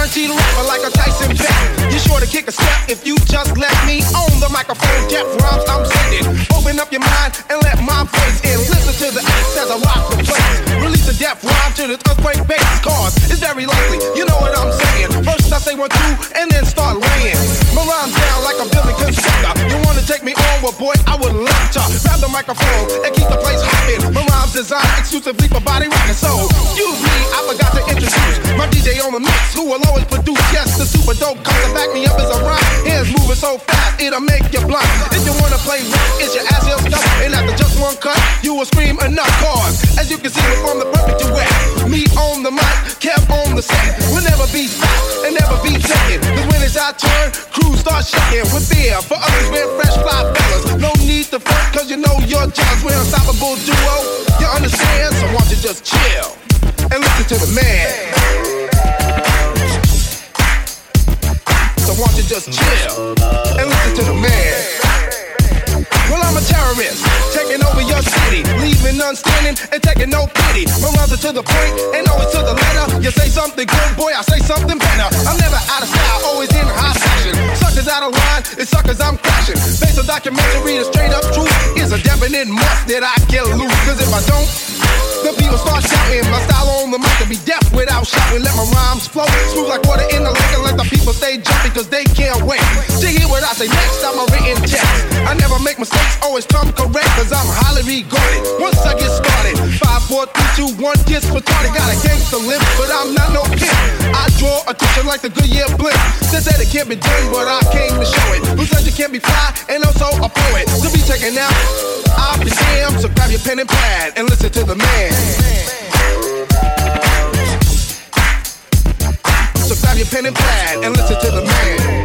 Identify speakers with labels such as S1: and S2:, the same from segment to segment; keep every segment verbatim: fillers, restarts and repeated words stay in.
S1: guaranteed rapper like a Tyson vet. You're sure to kick a step if you just let me on the microphone. Deaf rhymes I'm sending. Open up your mind and let my voice in. Listen to the ace as I rock the place. Release a deaf rhyme to this earthquake bass. Cause it's very likely, you know what I'm saying. First I say one, two, and then start laying my rhymes down like a building constructor. You wanna take me on? Well, boy, I would love to grab the microphone and keep the place hopping. My rhymes designed exclusively for body rocking. So, excuse me, I forgot to introduce my D J on the mix, who will always produce. Yes, the super dope comes to back me up as a rhyme. Hands moving so fast, it'll make you blind. If you wanna play rock, it's your ass heel stuff. And after just one cut, you will scream enough. Cause, as you can see, we're from the perfect duet. Me on the mic, Kev on the set. We'll never be stopped and never be taken. Cause when it's our turn, crews start shaking with fear. For others, we're fresh fly fellas. No need to front, cause you know you're jealous. We're unstoppable duo, you understand? So why don't you just chill and listen to the man. So why don't you just chill and listen to the man. Well, I'm a terrorist, taking over your city, leaving none standing and taking no pity. My rhymes are to the point and always to the letter. You say something good, boy, I say something better. I'm never out of style, always in high fashion. Suckers out of line, it's suckers I'm crashing. Based on documentary, the straight up truth is a definite must that I get loose. Cause if I don't, the people start shouting. My style on the mic to be deaf without shouting. Let my rhymes flow smooth like water in the lake and let the people stay jumping cause they can't wait to hear what I say next. I'm a written text. I never make mistakes, always come correct cause I'm highly regarded. Once I get started, five, four, three, two, one, gets retarded. Got a gangster limp, but I'm not no pimp. I draw attention like the Goodyear blimp. They said it can't be done, but I came to show it. Who said you can't be fly and also a poet? To be taken out, I'll be damned. So grab your pen and pad and listen to the man. So grab your pen and pad and listen to the man.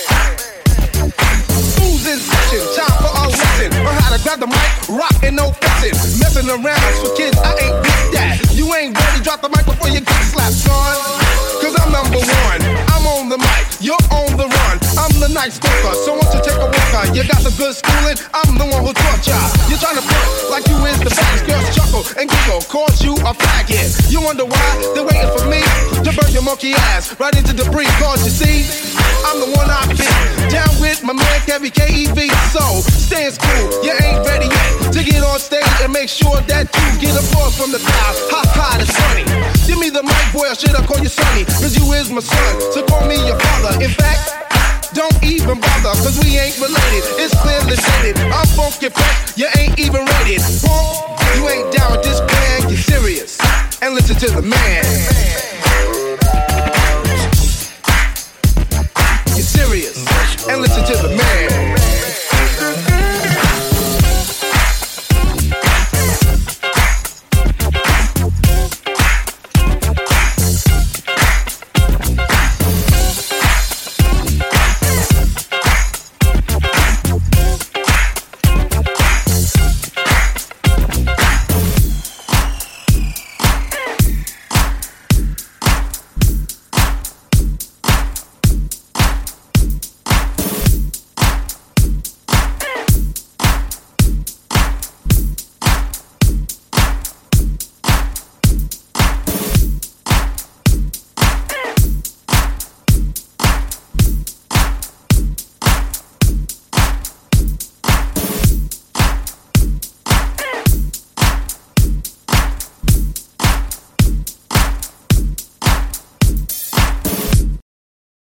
S1: Who's in session? Time for a lesson on how to grab the mic, rock and no fixing. Messing around for kids, I ain't with that. You ain't ready, drop the mic before you get slapped, son. Cause I'm number one, I'm on the mic, you're on the run. I'm the night stalker, so won't you take a walker? You got the good schooling, I'm the one who taught ya. You're trying to front like you is the baddest. Girls chuckle and giggle, cause you a faggot. You wonder why they're waiting for me to burn your monkey ass right into debris. Cause you see, I'm the one I fit. Down with my man Kevin K E V. So stay in school, you ain't ready yet to get on stage and make sure that you get applause from the crowd. Ha ha, that's funny. Give me the mic, boy, or should I call you Sonny? Cause you is my son, so call me your father. In fact, don't even bother, cause we ain't related. It's clearly stated, I'm funky fresh, you ain't even rated. Punk, you ain't down with this plan, get serious and listen to the man.